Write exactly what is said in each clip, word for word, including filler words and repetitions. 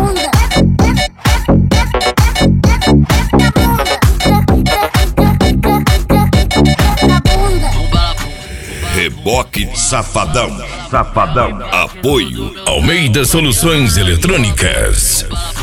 Reboque Safadão, Safadão. Apoio Almeida Soluções Eletrônicas.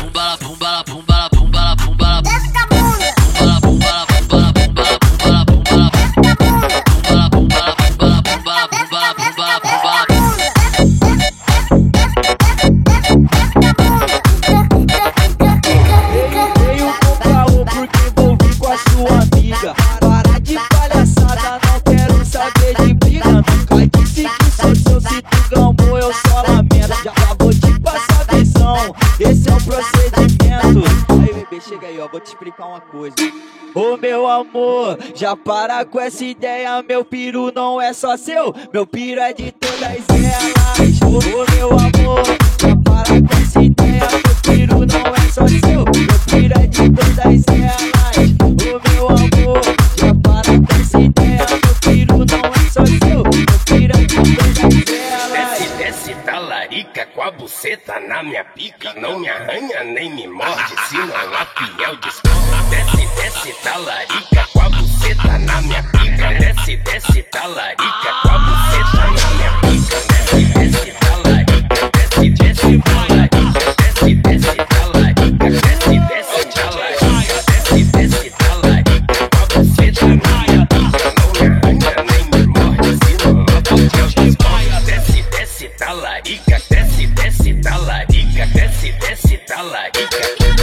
Veio com caô porque envolvi com a sua amiga. Para de palhaçada, não quero saber de briga. Nunca disse que sou seu, se tu gamou eu só lamento. Já vou te passar a visão, esse é o procedimento. Aí bebê, chega aí ó, vou te explicar uma coisa. Ô meu amor, já para com essa ideia, meu piru não é só seu, meu piru é de todas elas. Ô meu amor, já para com essa ideia, meu piru não é só seu, meu piru é de todas elas. Ô meu amor, já para com essa ideia, meu piru não é só seu, meu piru é de todas elas. Desce, desce talarica com a buceta na minha pica. Não me arranha nem me morde, senão a fiel descobre. Desce, desce talarica com a buceta na minha pica. Desce, desce talarica com a buceta na minha pica. Desce, desce talarica, desce, desce talarica. Desce, desce talarica, desce, desce talarica. Desce, desce talarica com a buceta na minha pica. Não me arranha nem me morde, senão a fiel descobre. Desce, desce talarica, desce, desce talarica. Desce, desce talarica.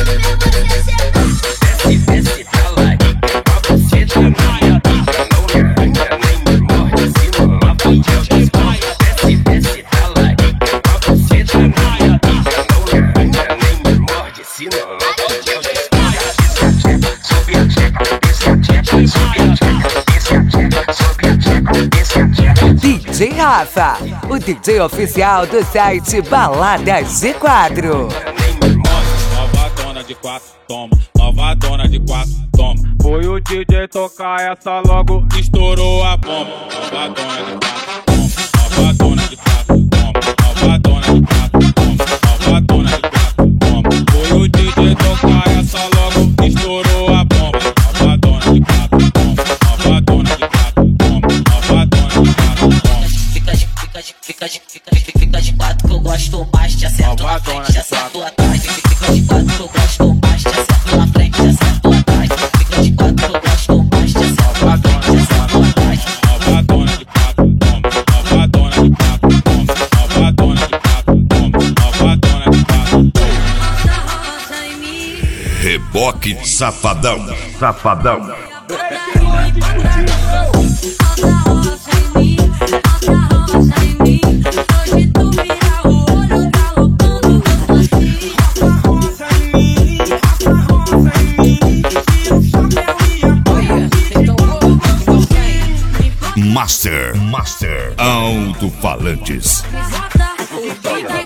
Desce, desce talarica com a buceta na minha pica. Não me arranha nem me morde, senão a fiel descobre. Desce, desce talarica com a buceta na minha pica. Não me arranha nem me morde, senão a fiel descobre. Sobe a tcheca, desce a tcheca, sobe a tcheca, desce a tcheca, sobe a tcheca, desce a tcheca. D J Rafa, o D J oficial do site Baladas G quatro. Nova dona de quatro, toma. Nova dona de quatro, toma. Foi o D J tocar essa, logo estourou a bomba. Nova dona de quatro, toma. Nova dona de quatro, toma. Nova dona de quatro, toma. Nova dona de quatro, toma. Foi o D J tocar essa, logo estourou a bomba. Nova dona de quatro, toma. Nova dona de quatro, toma. Nova dona de quatro, toma. Fica de, fica de, fica de, fica de, fica de quatro que eu gosto mais. Te acerto na frente, te acerto atrás. Fica de quatro que eu gosto mais. Te acerto na frente, te acerto atrás. Fica de quatro que eu gosto mais. Te acerto na frente, te acerto atrás. Nova dona de quatro, toma. Nova dona de quatro, toma. Nova dona de quatro, toma. Nova dona de quatro, toma. Reboque Safadão, Safadão. Master, Master, Alto-Falantes. Bota,